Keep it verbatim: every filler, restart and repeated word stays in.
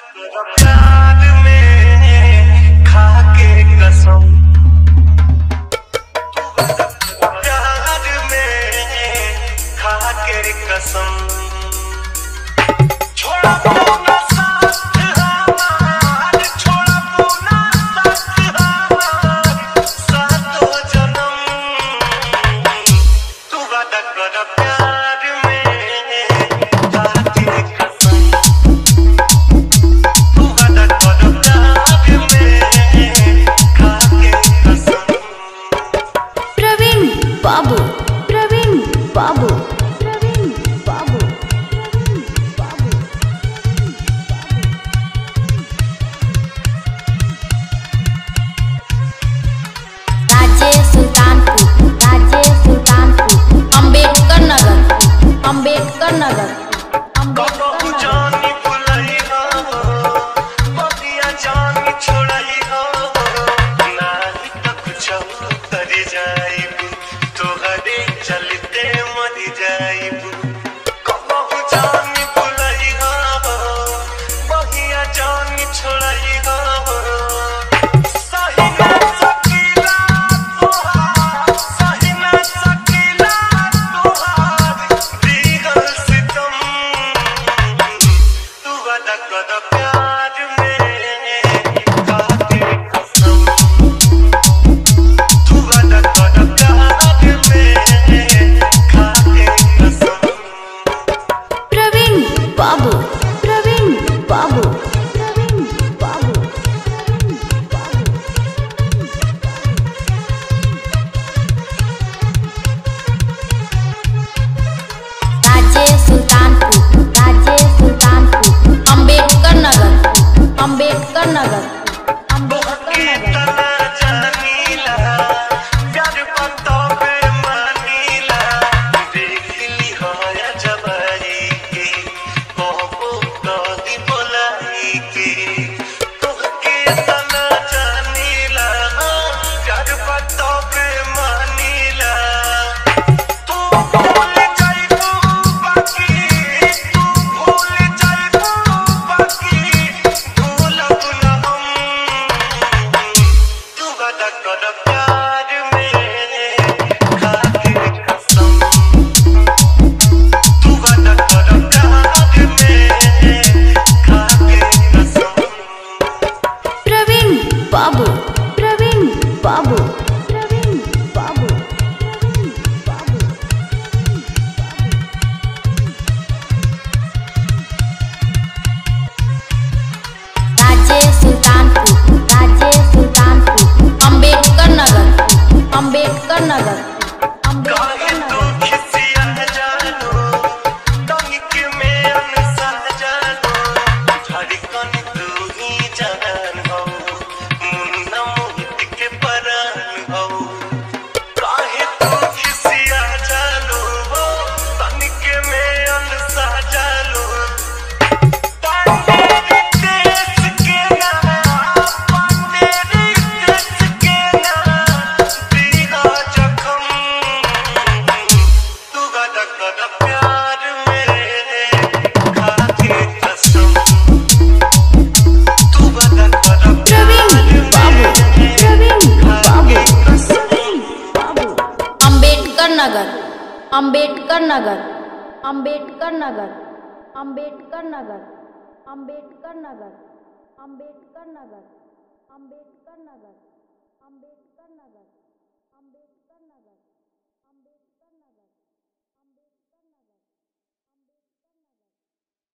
प्यार में खाके कसम, प्यार में खाके कसम, छोड़ा पूना साथ हमार, छोड़ा पूना साथ हमार, सातों जन्म तू वादा कर प्यार में खाके कसम। बाबू प्रवीण बाबू प्रवीण बाबू प्रवीण बाबू राज्य सुल्तानपुर राज्य सुल्तानपुर अंबेडकर नगर अंबेडकर नगर कबहू जानी भुलई हो, बगिया जानी छोड़ई हो, नाही त कुछो कर जाइब, तोहरे चलते मर जाइब। कबहू जानी भुलई हो, बगिया जानी छोड़ई हो, सही ना सकीला तोहार, सही ना सकीला तोहार दीगल सितम। तू वादा कर प्यार में खाके कसम, तू वादा कर प्यार में खाके कसम। प्रवीण बाबू प्रवीण बाबू प्रवीण बाबू प्रवीण बाबू राज्य सुल्तानपुर राज्य सुल्तानपुर अंबेडकर नगर अंबेडकर नगर अंबेडकर के नगर तना जानीला, प्यार पतो पे मानीला, देख ली हो या जबाई के, कहबो कदी बोलाई के। तोहके तना जानीला, प्यार पतो पे मानीला, तू भूल जाइबू बाकी, तू भूल जाइबू बाकी, भूलब न हम। तू वादा कर प्यार में खाके कसम, तू वादा कर प्यार में खाके कसम। प्रवीण बाबू प्रवीण बाबू प्रवीण बाबू प्रवीण बाबू राज्य सुल्तानपुर राज्य सुल्तानपुर अंबेडकर नगर अंबेडकर नगर अंबेडकर काहे तू नगर खिसिया जानो, तनिक में अनसा जानो, धड़कन तू ही जान हो, मुन्ना मोहित के परान हो। काहे तू खिसिया जानो, तनिक में अनसा जानो, पांडेरी देश के ना, पांडेरी देश के ना, दीना जखम। तू वादा कर प्यार में खाके कसम, तू वादा कर प्रवीण बाबू प्रवीण बाबू खाके कसम। प्रवीण बाबू अंबेडकर नगर अंबेडकर नगर अंबेडकर नगर अंबेडकर नगर अंबेडकर नगर अंबेडकर नगर अंबेडकर नगर अंबेडकर नगर अंबेडकर नगर